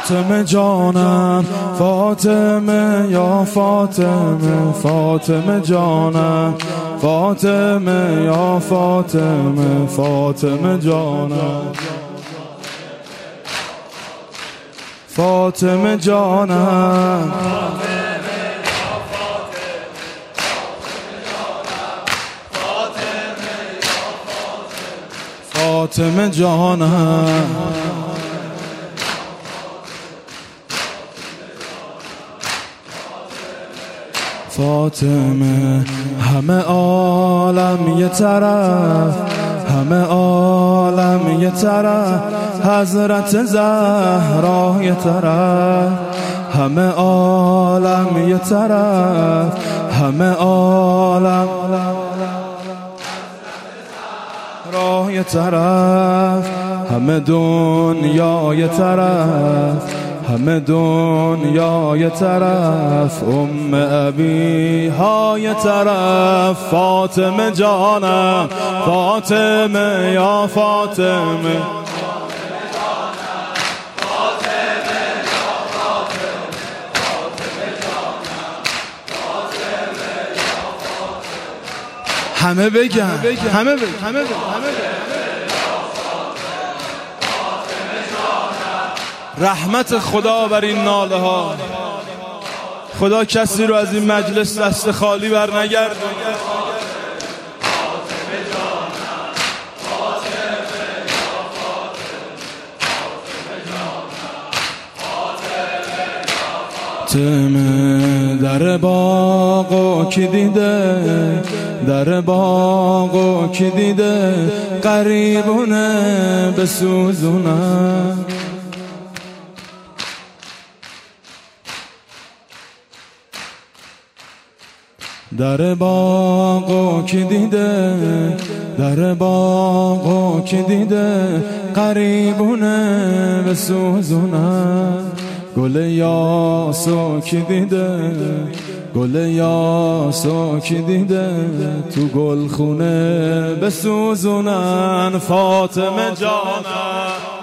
فاطمه جانم، فاطمه یا فاطمه، فاطمه جانم، فاطمه یا فاطمه، فاطمه جانم، فاطمه جانم، فاطمه جانم، فاطمه همه عالم یه طرف، همه عالم یه طرف، حضرت زهرا یه طرف، همه عالم یه طرف، همه عالم راه یه طرف، همه دنیا یه طرف، همه دنیا یه طرف، ابی ها یه طرف، فاطمه جانم، فاطمه یا فاطمه، همه بگن، همه بگن، همه بگن، رحمت خدا بر این ناله ها. خدا کسی رو از این مجلس دست خالی بر نگردونه. فاطمه در باغو کی دیده، در باغو کی دیده، قریبونه بسوزونه، در باغو کی دیده، در باغو کی دیده، قریبونه بسوزونه، گل یاسو کی دیده، گل یاسو کی دیده، تو گلخونه بسوزونن، فاطمه جانم.